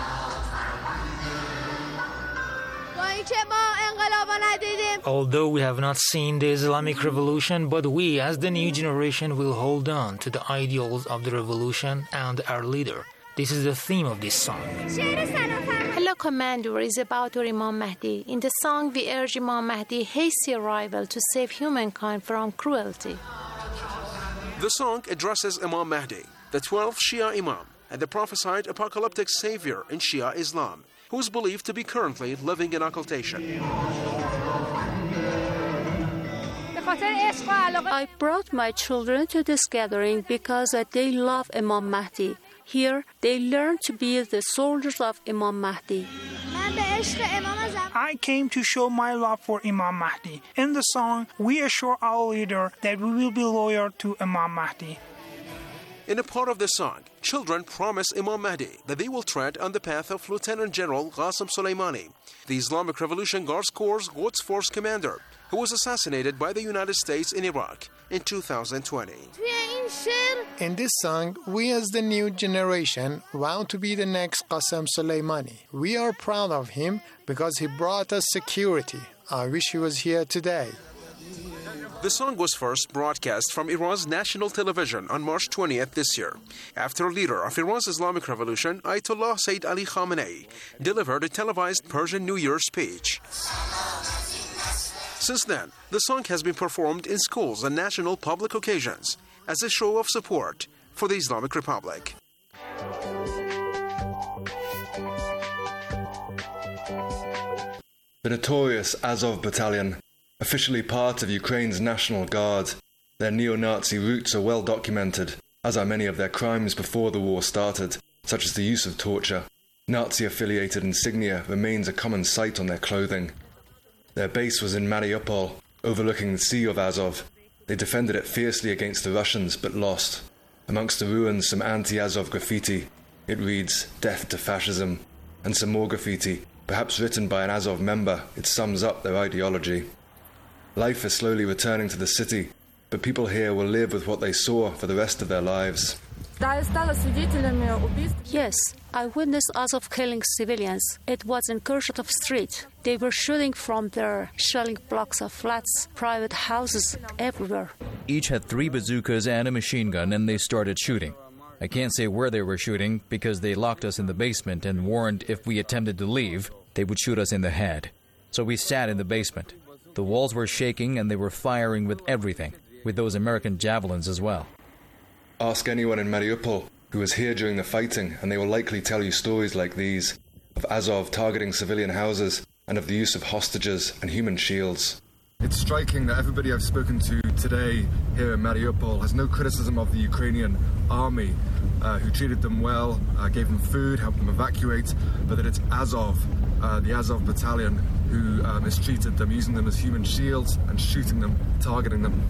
Although we have not seen the Islamic Revolution, but we, as the new generation, will hold on to the ideals of the revolution and our leader. This is the theme of this song. Hello, Commander is about our Imam Mahdi. In the song, we urge Imam Mahdi's hasty arrival to save humankind from cruelty. The song addresses Imam Mahdi, the twelfth Shia Imam, and the prophesied apocalyptic savior in Shia Islam, who is believed to be currently living in occultation. I brought my children to this gathering because they love Imam Mahdi. Here, they learn to be the soldiers of Imam Mahdi. I came to show my love for Imam Mahdi. In the song, we assure our leader that we will be loyal to Imam Mahdi. In a part of the song, children promise Imam Mahdi that they will tread on the path of Lieutenant General Qasem Soleimani, the Islamic Revolution Guards Corps' Quds Force commander, who was assassinated by the United States in Iraq in two thousand twenty. In this song, we as the new generation vow to be the next Qasem Soleimani. We are proud of him because he brought us security. I wish he was here today. The song was first broadcast from Iran's national television on March twentieth this year, after leader of Iran's Islamic Revolution, Ayatollah Sayyid Ali Khamenei, delivered a televised Persian New Year speech. Since then, the song has been performed in schools and national public occasions as a show of support for the Islamic Republic. The notorious Azov Battalion, officially part of Ukraine's National Guard. Their neo-Nazi roots are well documented, as are many of their crimes before the war started, such as the use of torture. Nazi-affiliated insignia remains a common sight on their clothing. Their base was in Mariupol, overlooking the Sea of Azov. They defended it fiercely against the Russians, but lost. Amongst the ruins, some anti-Azov graffiti. It reads, "Death to Fascism," and some more graffiti, perhaps written by an Azov member. It sums up their ideology. Life is slowly returning to the city, but people here will live with what they saw for the rest of their lives. Yes, I witnessed Azov killing civilians. It was in Kurchatov Street. They were shooting from there, shelling blocks of flats, private houses, everywhere. Each had three bazookas and a machine gun, and they started shooting. I can't say where they were shooting because they locked us in the basement and warned if we attempted to leave, they would shoot us in the head. So we sat in the basement. The walls were shaking and they were firing with everything, with those American javelins as well. Ask anyone in Mariupol who was here during the fighting and they will likely tell you stories like these, of Azov targeting civilian houses and of the use of hostages and human shields. It's striking that everybody I've spoken to today here in Mariupol has no criticism of the Ukrainian army, uh, who treated them well, uh, gave them food, helped them evacuate, but that it's Azov, uh, the Azov battalion, who uh, mistreated them, using them as human shields and shooting them, targeting them.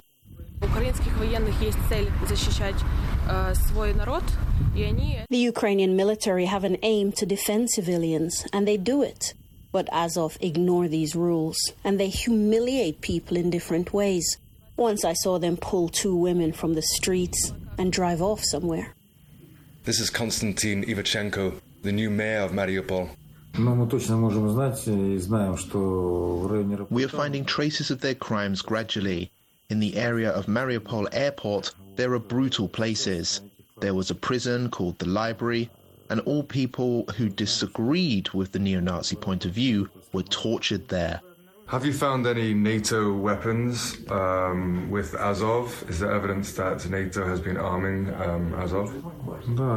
The Ukrainian military have an aim to defend civilians, and they do it. But Azov ignore these rules, and they humiliate people in different ways. Once I saw them pull two women from the streets and drive off somewhere. This is Konstantin Ivachenko, the new mayor of Mariupol. We are finding traces of their crimes gradually. In the area of Mariupol Airport, there are brutal places. There was a prison called the Library, and all people who disagreed with the neo-Nazi point of view were tortured there. Have you found any NATO weapons um, with Azov? Is there evidence that NATO has been arming um, Azov?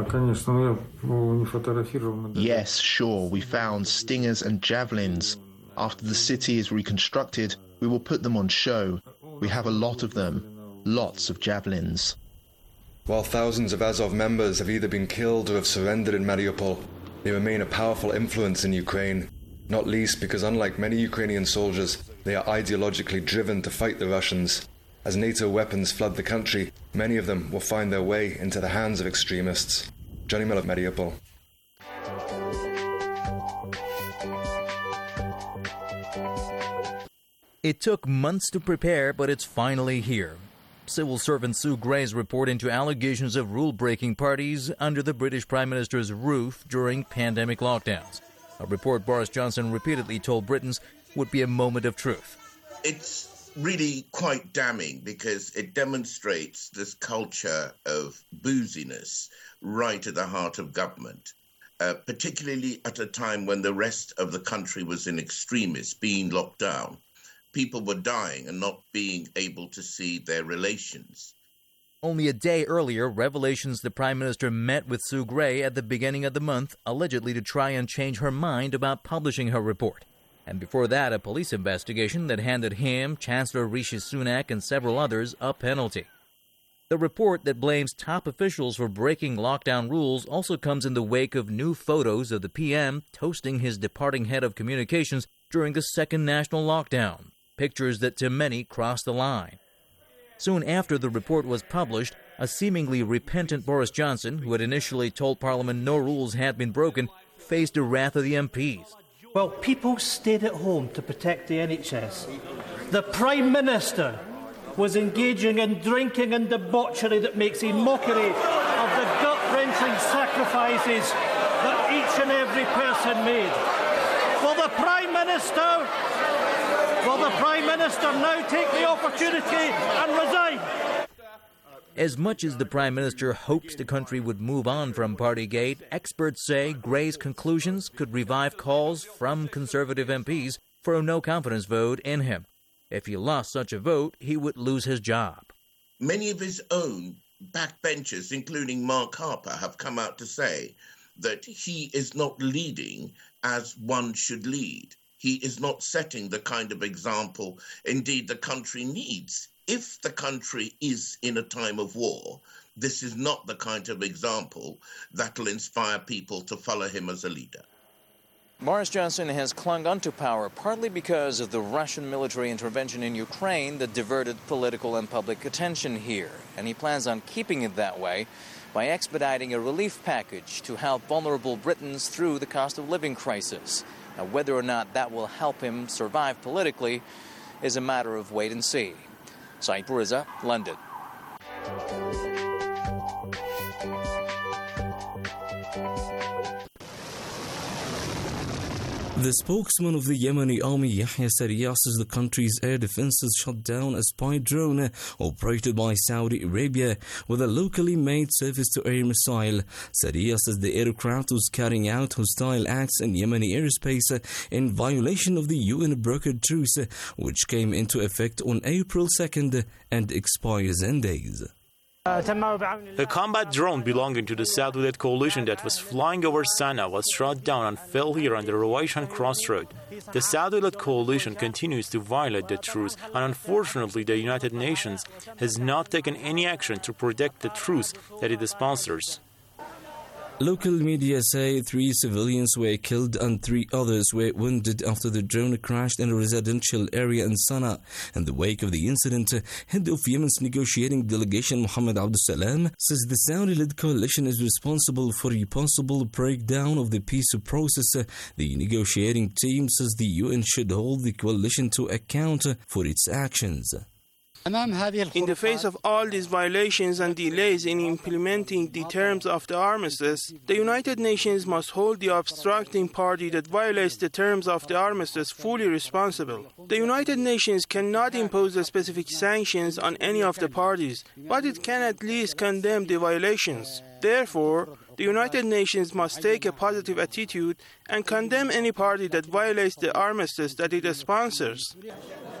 Yes, sure, we found stingers and javelins. After the city is reconstructed, we will put them on show. We have a lot of them, lots of javelins. While thousands of Azov members have either been killed or have surrendered in Mariupol, they remain a powerful influence in Ukraine, not least because unlike many Ukrainian soldiers, they are ideologically driven to fight the Russians. As NATO weapons flood the country, many of them will find their way into the hands of extremists. Johnny Miller, Mariupol. It took months to prepare, but it's finally here. Civil servant Sue Gray's report into allegations of rule-breaking parties under the British Prime Minister's roof during pandemic lockdowns. A report Boris Johnson repeatedly told Britons would be a moment of truth. It's really quite damning because it demonstrates this culture of booziness right at the heart of government, uh, particularly at a time when the rest of the country was in extremis, being locked down. People were dying and not being able to see their relations. Only a day earlier, revelations the Prime Minister met with Sue Gray at the beginning of the month, allegedly to try and change her mind about publishing her report. And before that, a police investigation that handed him, Chancellor Rishi Sunak, and several others a penalty. The report that blames top officials for breaking lockdown rules also comes in the wake of new photos of the P M toasting his departing head of communications during the second national lockdown. Pictures that to many crossed the line. Soon after the report was published, a seemingly repentant Boris Johnson, who had initially told Parliament no rules had been broken, faced the wrath of the M Ps. Well, people stayed at home to protect the N H S. The Prime Minister was engaging in drinking and debauchery that makes a mockery of the gut-wrenching sacrifices that each and every person made. Will the Prime Minister... Will the Prime Minister now take the opportunity and resign? As much as the Prime Minister hopes the country would move on from Partygate, experts say Gray's conclusions could revive calls from Conservative M Ps for a no-confidence vote in him. If he lost such a vote, he would lose his job. Many of his own backbenchers, including Mark Harper, have come out to say that he is not leading as one should lead. He is not setting the kind of example, indeed, the country needs. If the country is in a time of war, this is not the kind of example that will inspire people to follow him as a leader. Boris Johnson has clung onto power partly because of the Russian military intervention in Ukraine that diverted political and public attention here. And he plans on keeping it that way by expediting a relief package to help vulnerable Britons through the cost of living crisis. Now, whether or not that will help him survive politically is a matter of wait and see. Saeed Puriza, London. The spokesman of the Yemeni army, Yahya Sariyah, says the country's air defenses shot down a spy drone operated by Saudi Arabia with a locally made surface-to-air missile. Sariyah says the aircraft was carrying out hostile acts in Yemeni airspace in violation of the U N-brokered truce, which came into effect on April second and expires in days. A combat drone belonging to the Saudi-led coalition that was flying over Sana'a was shot down and fell here on the Ruwayshan crossroad. The Saudi-led coalition continues to violate the truce, and unfortunately the United Nations has not taken any action to protect the truce that it sponsors. Local media say three civilians were killed and three others were wounded after the drone crashed in a residential area in Sana'a. In the wake of the incident, head of Yemen's negotiating delegation Mohammed Abdul Salam says the Saudi-led coalition is responsible for a possible breakdown of the peace process. The negotiating team says the U N should hold the coalition to account for its actions. In the face of all these violations and delays in implementing the terms of the armistice, the United Nations must hold the obstructing party that violates the terms of the armistice fully responsible. The United Nations cannot impose the specific sanctions on any of the parties, but it can at least condemn the violations. Therefore, the United Nations must take a positive attitude and condemn any party that violates the armistice that it sponsors.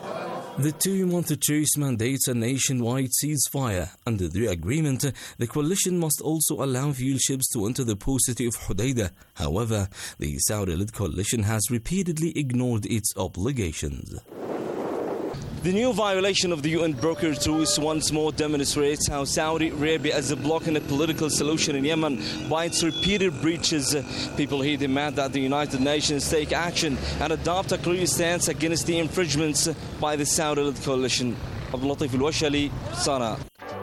The two-month truce mandates a nationwide ceasefire. Under the agreement, the coalition must also allow fuel ships to enter the port city of Hodeidah. However, the Saudi-led coalition has repeatedly ignored its obligations. The new violation of the U N-brokered truce once more demonstrates how Saudi Arabia is blocking a political solution in Yemen by its repeated breaches. People here demand that the United Nations take action and adopt a clear stance against the infringements by the Saudi-led coalition. Abdul Latif Al-Washali, Sana.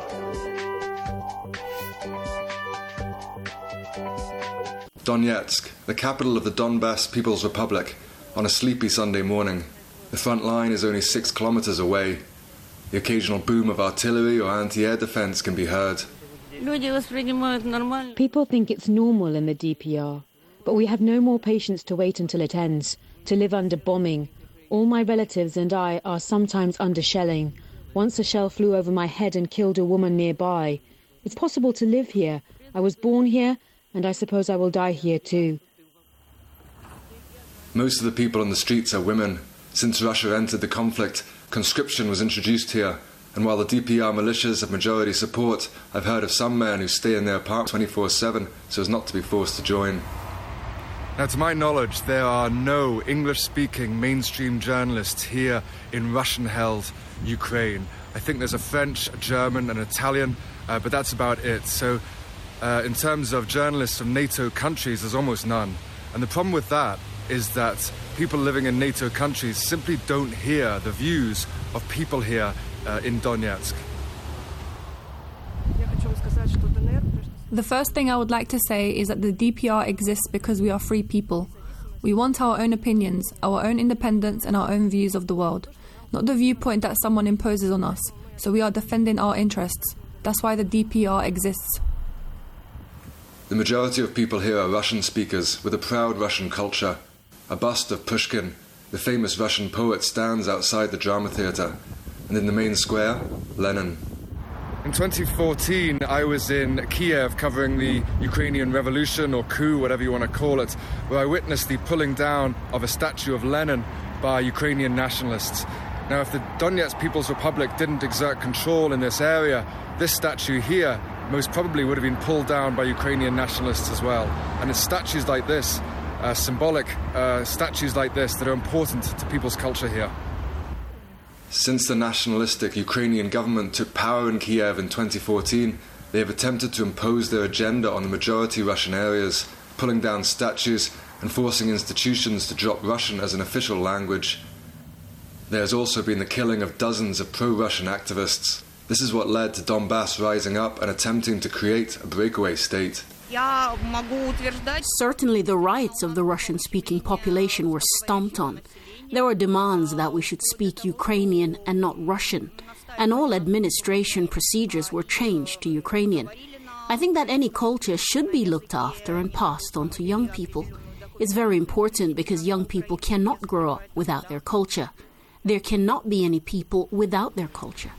Donetsk, the capital of the Donbass People's Republic, on a sleepy Sunday morning. The front line is only six kilometers away. The occasional boom of artillery or anti-air defense can be heard. People think it's normal in the D P R, but we have no more patience to wait until it ends, to live under bombing. All my relatives and I are sometimes under shelling. Once a shell flew over my head and killed a woman nearby. It's possible to live here. I was born here, and I suppose I will die here too. Most of the people on the streets are women. Since Russia entered the conflict, conscription was introduced here, and while the D P R militias have majority support, I've heard of some men who stay in their apartments twenty-four seven so as not to be forced to join. Now, to my knowledge, there are no English-speaking mainstream journalists here in Russian-held Ukraine. I think there's a French, a German, an Italian, uh, but that's about it. So, uh, in terms of journalists from NATO countries, there's almost none. And the problem with that is that people living in NATO countries simply don't hear the views of people here uh, in Donetsk. The first thing I would like to say is that the D P R exists because we are free people. We want our own opinions, our own independence and our own views of the world, not the viewpoint that someone imposes on us. So we are defending our interests. That's why the D P R exists. The majority of people here are Russian speakers with a proud Russian culture. A bust of Pushkin, the famous Russian poet, stands outside the drama theatre, and in the main square, Lenin. In twenty fourteen, I was in Kiev covering the Ukrainian Revolution, or coup, whatever you want to call it, where I witnessed the pulling down of a statue of Lenin by Ukrainian nationalists. Now, if the Donetsk People's Republic didn't exert control in this area, this statue here most probably would have been pulled down by Ukrainian nationalists as well. And it's statues like this, Uh, symbolic uh, statues like this that are important to people's culture here. Since the nationalistic Ukrainian government took power in Kiev in twenty fourteen, they have attempted to impose their agenda on the majority Russian areas, pulling down statues and forcing institutions to drop Russian as an official language. There has also been the killing of dozens of pro-Russian activists. This is what led to Donbass rising up and attempting to create a breakaway state. Certainly the rights of the Russian-speaking population were stomped on. There were demands that we should speak Ukrainian and not Russian, and all administration procedures were changed to Ukrainian. I think that any culture should be looked after and passed on to young people. It's very important because young people cannot grow up without their culture. There cannot be any people without their culture.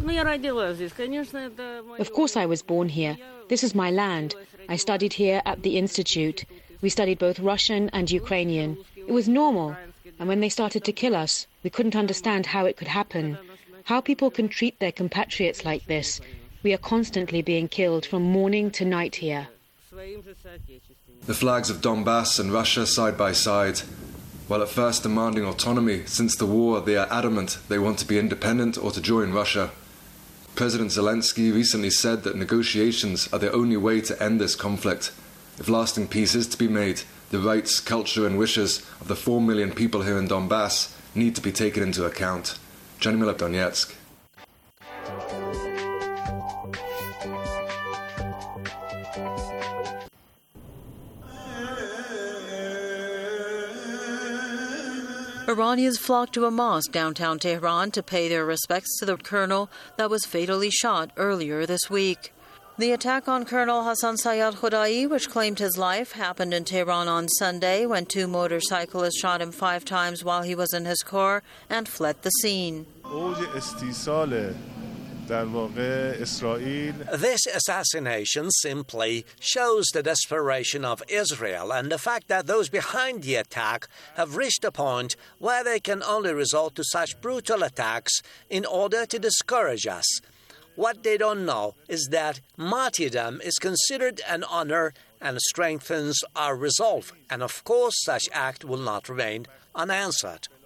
Of course I was born here. This is my land. I studied here at the Institute. We studied both Russian and Ukrainian. It was normal. And when they started to kill us, we couldn't understand how it could happen. How people can treat their compatriots like this. We are constantly being killed from morning to night here. The flags of Donbass and Russia side by side. While at first demanding autonomy, since the war they are adamant they want to be independent or to join Russia. President Zelensky recently said that negotiations are the only way to end this conflict. If lasting peace is to be made, the rights, culture and wishes of the four million people here in Donbass need to be taken into account. Johnny Miller, Donetsk. Iranians flocked to a mosque downtown Tehran to pay their respects to the colonel that was fatally shot earlier this week. The attack on Colonel Hassan Sayyad Khudai, which claimed his life, happened in Tehran on Sunday when two motorcyclists shot him five times while he was in his car and fled the scene. This assassination simply shows the desperation of Israel and the fact that those behind the attack have reached a point where they can only resort to such brutal attacks in order to discourage us. What they don't know is that martyrdom is considered an honor and strengthens our resolve, and of course such act will not remain unanswered.